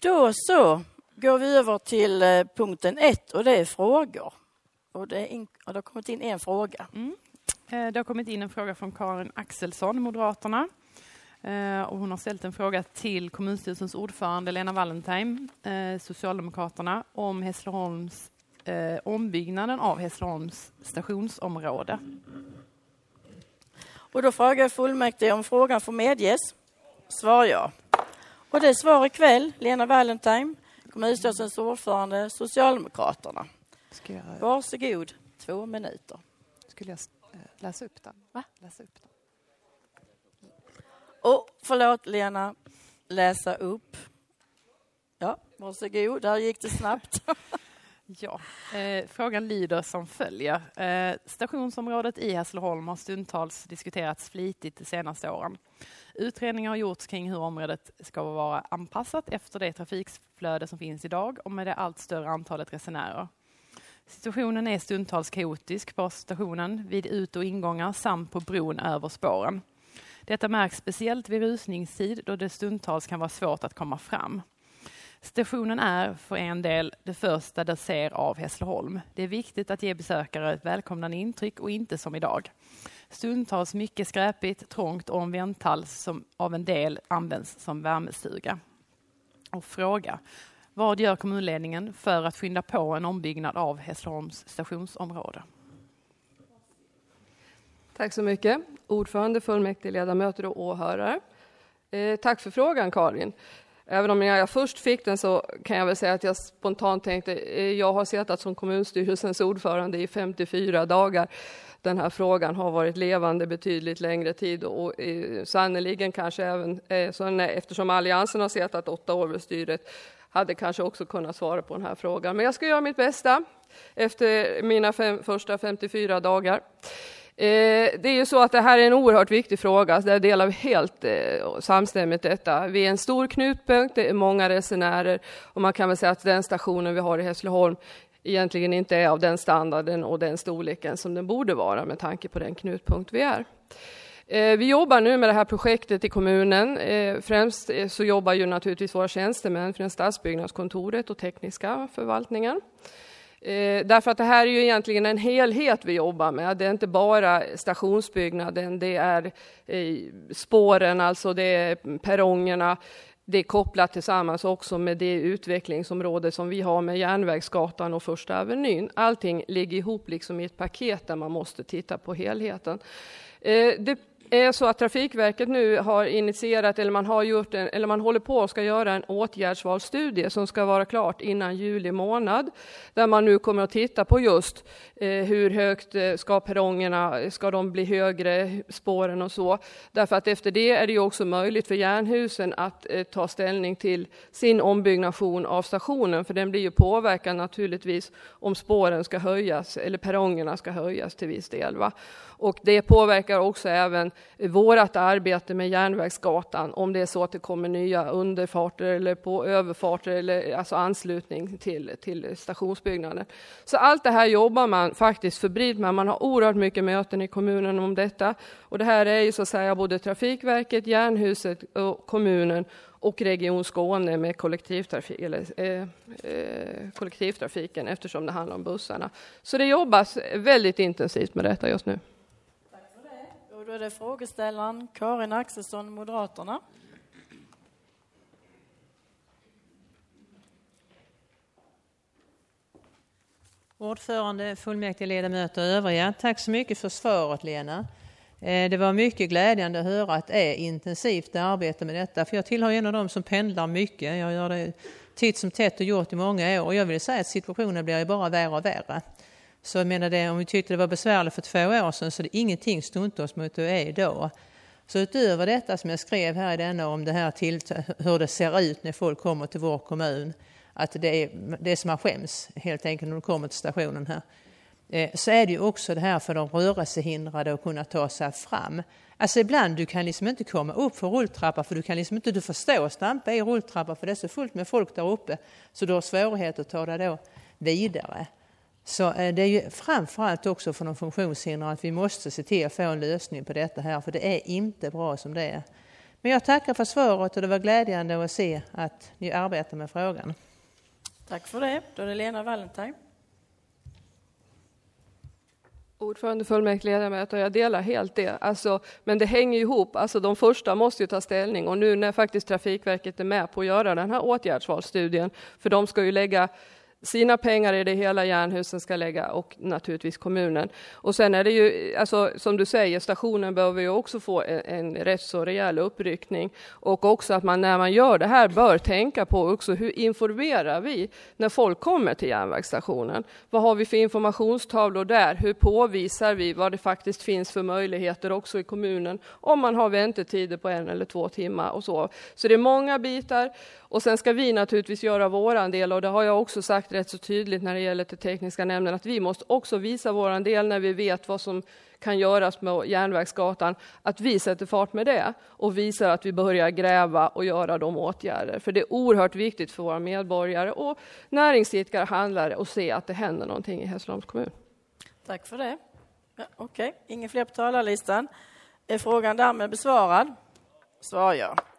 Då så går vi över till punkten 1 och det är frågor. Och det har kommit in en fråga. Det har kommit in en fråga från Karin Axelsson, Moderaterna. Och hon har ställt en fråga till kommunstyrelsens ordförande Lena Wallentheim, Socialdemokraterna, om ombyggnaden av Hässleholms stationsområde. Och då frågar fullmäktige om frågan får medges. Svar ja. Och det är svar ikväll, Lena Wallentheim, kommunstyrelsens ordförande, Socialdemokraterna. Varsågod, 2 minuter. Skulle jag läsa upp den? Va? Läsa upp den. Och förlåt Lena, läsa upp. Ja, varsågod, där gick det snabbt. Ja, frågan lyder som följer. Stationsområdet i Hässleholm har stundtals diskuterats flitigt de senaste åren. Utredningar har gjorts kring hur området ska vara anpassat efter det trafikflöde som finns idag och med det allt större antalet resenärer. Situationen är stundtals kaotisk på stationen vid ut- och ingångar samt på bron över spåren. Detta märks speciellt vid rusningstid då det stundtals kan vara svårt att komma fram. Stationen är för en del det första det ser av Hässleholm. Det är viktigt att ge besökare ett välkomnande intryck och inte som idag. Stundtals mycket skräpigt, trångt och en vänthall som av en del används som värmestuga. Och fråga, vad gör kommunledningen för att skynda på en ombyggnad av Hässleholms stationsområde? Tack så mycket. Ordförande, fullmäktige, ledamöter och åhörare. Tack för frågan, Karin. Även om jag först fick den så kan jag väl säga att jag spontant tänkte jag har suttit som kommunstyrelsens ordförande i 54 dagar. Den här frågan har varit levande betydligt längre tid och sannoliken kanske även eftersom Alliansen har suttit 8 år vid styret hade kanske också kunnat svara på den här frågan. Men jag ska göra mitt bästa efter mina första 54 dagar. Det är ju så att det här är en oerhört viktig fråga. Där delar vi helt samstämmigt detta. Vi är en stor knutpunkt, det är många resenärer och man kan väl säga att den stationen vi har i Hässleholm egentligen inte är av den standarden och den storleken som den borde vara med tanke på den knutpunkt vi är. Vi jobbar nu med det här projektet i kommunen. Främst så jobbar ju naturligtvis våra tjänstemän från stadsbyggnadskontoret och tekniska förvaltningen. Därför att det här är ju egentligen en helhet vi jobbar med. Det är inte bara stationsbyggnaden, det är spåren, alltså det är perrongerna. Det är kopplat tillsammans också med det utvecklingsområde som vi har med Järnvägsgatan och Första Avenyn. Allting ligger ihop liksom i ett paket där man måste titta på helheten. Det är så att Trafikverket nu har initierat eller man håller på att ska göra en åtgärdsvalsstudie som ska vara klart innan juli månad. Där man nu kommer att titta på just hur högt ska perrongerna, ska de bli högre, spåren och så. Därför att efter det är det ju också möjligt för Jernhusen att ta ställning till sin ombyggnation av stationen. För den blir ju påverkad naturligtvis om spåren ska höjas eller perrongerna ska höjas till viss del, va? Och det påverkar också även vårt arbete med Järnvägsgatan om det är så att det kommer nya underfarter eller på överfarter eller alltså anslutning till stationsbyggnaden. Så allt det här jobbar man faktiskt febrilt med. Man har oerhört mycket möten i kommunen om detta. Och det här är ju så att säga både Trafikverket, Jernhuset och kommunen och Region Skåne med kollektivtrafiken eftersom det handlar om bussarna. Så det jobbas väldigt intensivt med detta just nu. Och då är det frågeställaren Karin Axelsson, Moderaterna. Ordförande, fullmäktige, ledamöter och övriga. Tack så mycket för svaret, Lena. Det var mycket glädjande att höra att det är intensivt arbete med detta. För jag tillhör en av dem som pendlar mycket. Jag gör det titt som tätt och gjort i många år. Och jag vill säga att situationen blir bara värre och värre. Så jag menar det, om vi tyckte det var besvärligt för 2 år sedan så är det ingenting stundtals mot det är idag. Så utöver detta som jag skrev här i denna om det här hur det ser ut när folk kommer till vår kommun. Att det är som man skäms helt enkelt när de kommer till stationen här. Så är det ju också det här för de rörelsehindrade att kunna ta sig fram. Alltså ibland du kan liksom inte komma upp för rulltrappa för du kan liksom inte förstå stampa i rulltrappa för det är så fullt med folk där uppe. Så du har svårighet att ta dig då vidare. Så det är ju framförallt också för de funktionshindrade att vi måste se till att få en lösning på detta här. För det är inte bra som det är. Men jag tackar för svaret och det var glädjande att se att ni arbetar med frågan. Tack för det. Då är det Lena Wallentheim. Ordförande, fullmäktigeledamöter, jag delar helt det. Men det hänger ihop. De första måste ju ta ställning. Och nu när faktiskt Trafikverket är med på att göra den här åtgärdsvalsstudien, för de ska ju lägga sina pengar i det hela, Jernhusen ska lägga och naturligtvis kommunen. Och sen är det ju, som du säger, stationen behöver ju också få en rätt så rejäl uppryckning. Och också att man när man gör det här bör tänka på också hur informerar vi när folk kommer till järnvägsstationen. Vad har vi för informationstavlor där? Hur påvisar vi vad det faktiskt finns för möjligheter också i kommunen om man har väntetider på 1 eller 2 timmar och så. Så det är många bitar. Och sen ska vi naturligtvis göra våran del, och det har jag också sagt rätt så tydligt när det gäller till tekniska nämnden, att vi måste också visa våran del när vi vet vad som kan göras med Järnvägsgatan, att vi sätter fart med det och visar att vi börjar gräva och göra de åtgärder. För det är oerhört viktigt för våra medborgare och näringsidkare, handlare, att se att det händer någonting i Hässleholms kommun. Tack för det. Ja, okej. Ingen fler på talarlistan. Är frågan därmed besvarad? Svar ja.